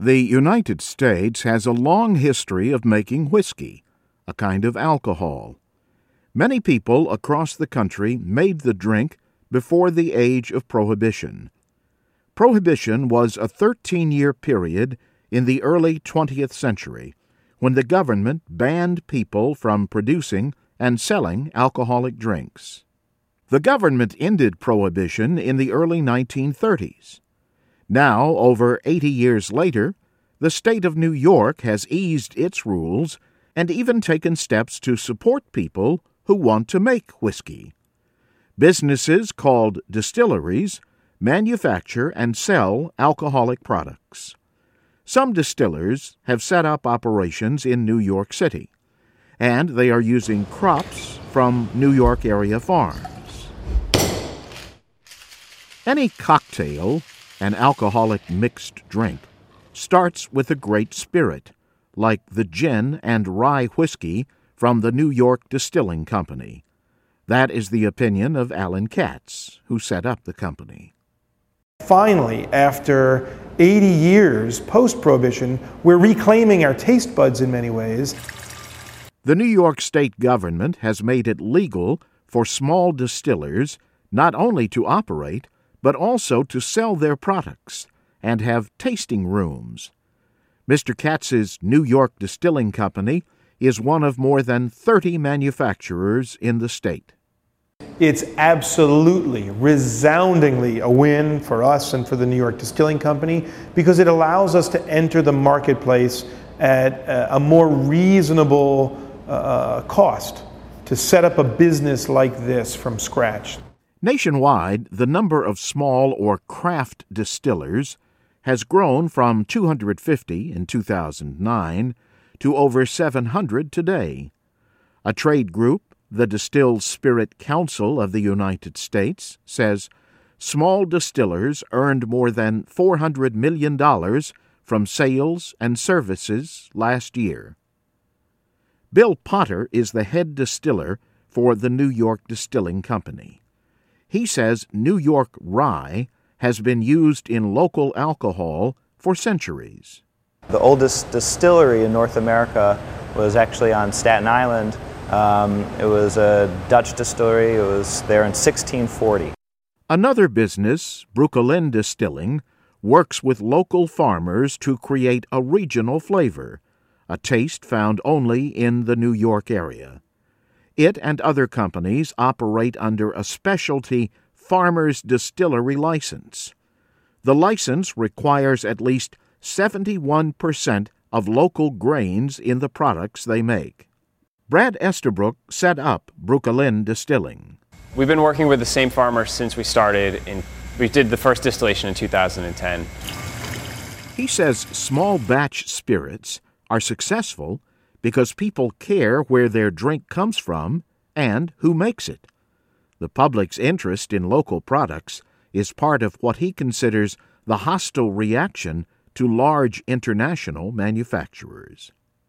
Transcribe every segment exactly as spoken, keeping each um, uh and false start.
The United States has a long history of making whiskey, a kind of alcohol. Many people across the country made the drink before the age of Prohibition. Prohibition was a thirteen-year period in the early twentieth century when the government banned people from producing and selling alcoholic drinks. The government ended Prohibition in the early nineteen thirties. Now, over eighty years later, the state of New York has eased its rules and even taken steps to support people who want to make whiskey. Businesses called distilleries manufacture and sell alcoholic products. Some distillers have set up operations in New York City, and they are using crops from New York area farms. Any cocktail, an alcoholic mixed drink, starts with a great spirit, like the gin and rye whiskey from the New York Distilling Company. That is the opinion of Alan Katz, who set up the company. Finally, after eighty years post-Prohibition, we're reclaiming our taste buds in many ways. The New York state government has made it legal for small distillers not only to operate, but also to sell their products and have tasting rooms. Mister Katz's New York Distilling Company is one of more than thirty manufacturers in the state. It's absolutely, resoundingly a win for us and for the New York Distilling Company because it allows us to enter the marketplace at a more reasonable uh, cost to set up a business like this from scratch. Nationwide, the number of small or craft distillers has grown from two hundred fifty in two thousand nine to over seven hundred today. A trade group, the Distilled Spirit Council of the United States, says small distillers earned more than four hundred million dollars from sales and services last year. Bill Potter is the head distiller for the New York Distilling Company. He says New York rye has been used in local alcohol for centuries. The oldest distillery in North America was actually on Staten Island. Um, it was a Dutch distillery. It was there in sixteen forty. Another business, Brooklyn Distilling, works with local farmers to create a regional flavor, a taste found only in the New York area. It and other companies operate under a specialty farmer's distillery license. The license requires at least seventy-one percent of local grains in the products they make. Brad Estabrook set up Brooklyn Distilling. We've been working with the same farmer since we started. In, we did the first distillation in two thousand ten. He says small batch spirits are successful because people care where their drink comes from and who makes it. The public's interest in local products is part of what he considers the hostile reaction to large international manufacturers.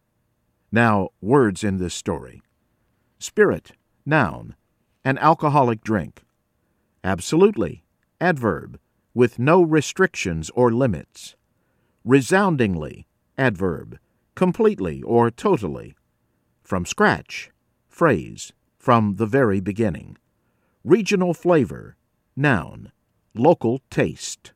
Now, words in this story. Spirit, noun, an alcoholic drink. Absolutely, adverb, with no restrictions or limits. Resoundingly, adverb, completely or totally. From scratch, phrase, from the very beginning. Regional flavor, noun, local taste.